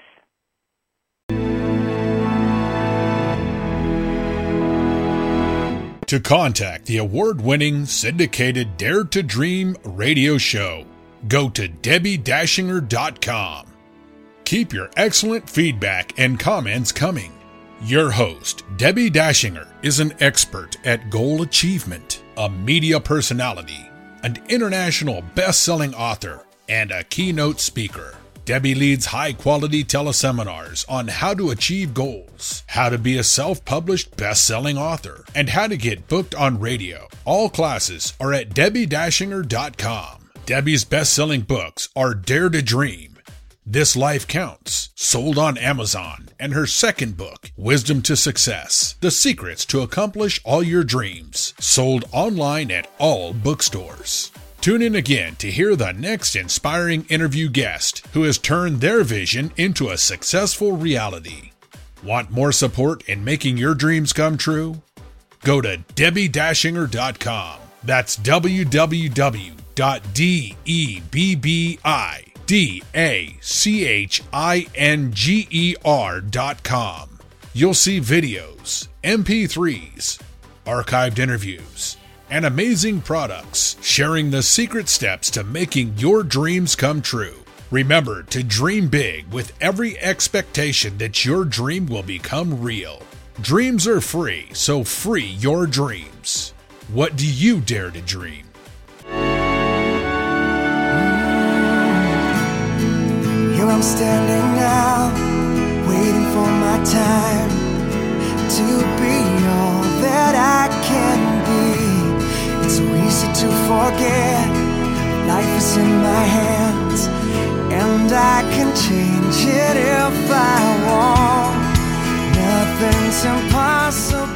To contact the award-winning syndicated Dare to Dream radio show, go to Debbie Dashinger dot com. Keep your excellent feedback and comments coming. Your host, Debbie Dashinger, is an expert at goal achievement, a media personality, an international best-selling author, and a keynote speaker. Debbie leads high-quality teleseminars on how to achieve goals, how to be a self-published best-selling author, and how to get booked on radio. All classes are at Debbie Dashinger dot com. Debbie's best-selling books are Dare to Dream, This Life Counts, sold on Amazon, and her second book, Wisdom to Success, The Secrets to Accomplish All Your Dreams, sold online at all bookstores. Tune in again to hear the next inspiring interview guest who has turned their vision into a successful reality. Want more support in making your dreams come true? Go to Debbie Dashinger dot com. That's w w w dot debbie dashinger dot com. You'll see videos, M P threes, archived interviews, and amazing products sharing the secret steps to making your dreams come true. Remember to dream big with every expectation that your dream will become real. Dreams are free, so free your dreams. What do you dare to dream? Here I'm standing now, waiting for my time to be all that I can be. It's so easy to forget, life is in my hands, and I can change it if I want. Nothing's impossible.